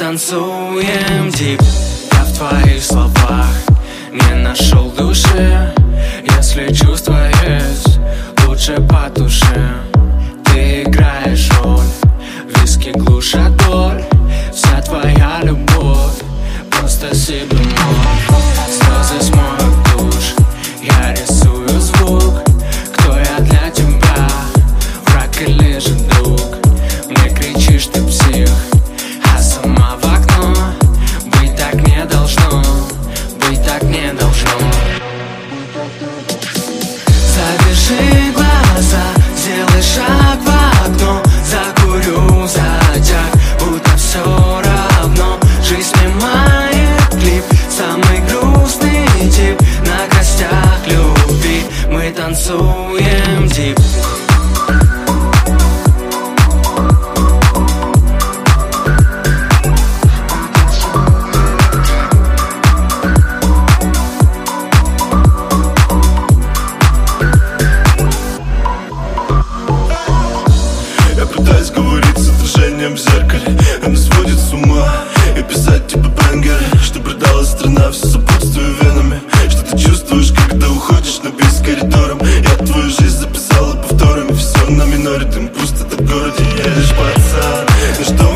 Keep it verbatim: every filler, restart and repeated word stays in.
танцуем дип. Я в твоих словах не нашел души. Если чувства есть, лучше потуши. Ты играешь роль, виски глушат боль. Вся твоя любовь просто себе мой. Слезы смоют душ, я рисую звук. Кто я для тебя, враг или же друг? Мне кричишь, ты псих, а сама в окно. Быть так не должно, быть так не должно. Завяжи глаза, сделай шаг в окно. Закурю, затяг, будто все равно. Жизнь снимает клип, самый грустный тип. На костях любви мы танцуем дип. Пытаюсь говорить с отражением в зеркале. Оно сводит с ума. И писать типа бенгеры, что продала страна, все сопутствую венами. Что ты чувствуешь, когда уходишь на бис коридором? Я твою жизнь записала повторами. Все на миноре, дым пусто в городе. Я лишь пацан, но что